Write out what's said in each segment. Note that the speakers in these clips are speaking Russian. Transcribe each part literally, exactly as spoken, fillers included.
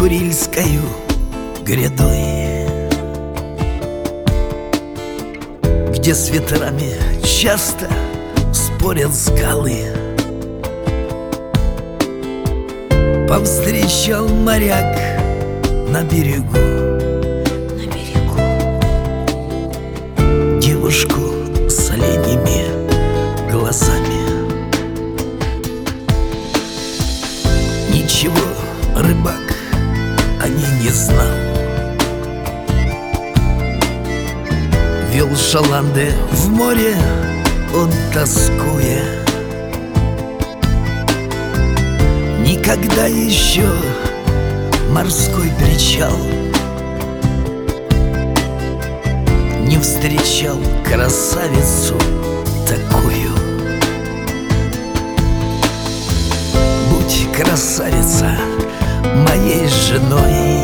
Курильскою грядой, где с ветрами часто спорят скалы, повстречал моряк на берегу, на берегу девушку с оленями глазами. Ничего рыбак о ней не знал, вел шаланды в море он тоскуя. Никогда еще морской причал не встречал красавицу такую. Будь, красавица, моей женой.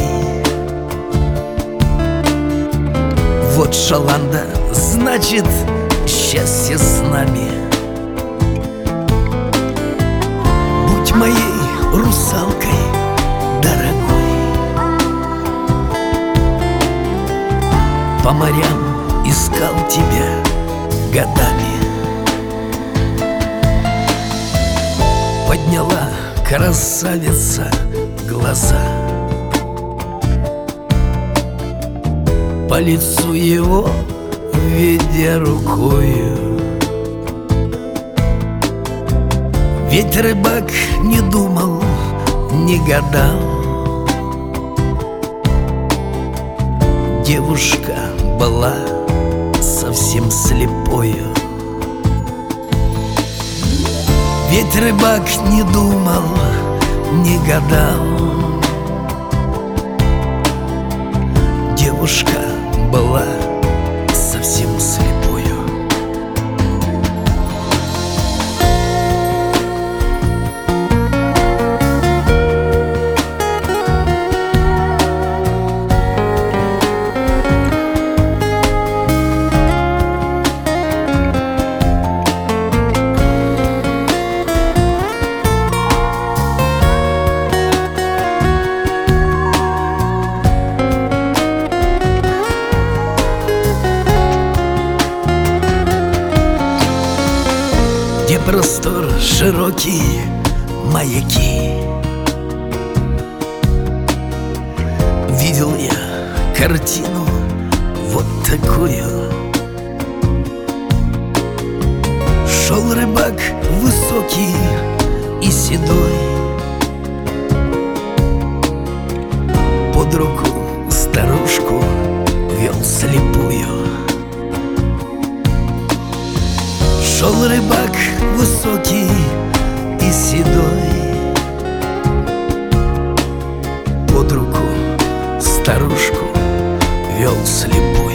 Вот шаланда, значит, счастье с нами. Будь моей русалкой дорогой. По морям искал тебя годами. Подняла красавица глаза, по лицу его ведя рукою. Ведь рыбак не думал, не гадал, девушка была совсем слепою. Ведь рыбак не думал, не гадал, девушка была совсем слепою. Где простор, широкие маяки, видел я картину вот такую. Шел рыбак высокий и седой, под руку старушку вел слепую. Шел рыбак высокий и седой, под руку старушку вел слепую.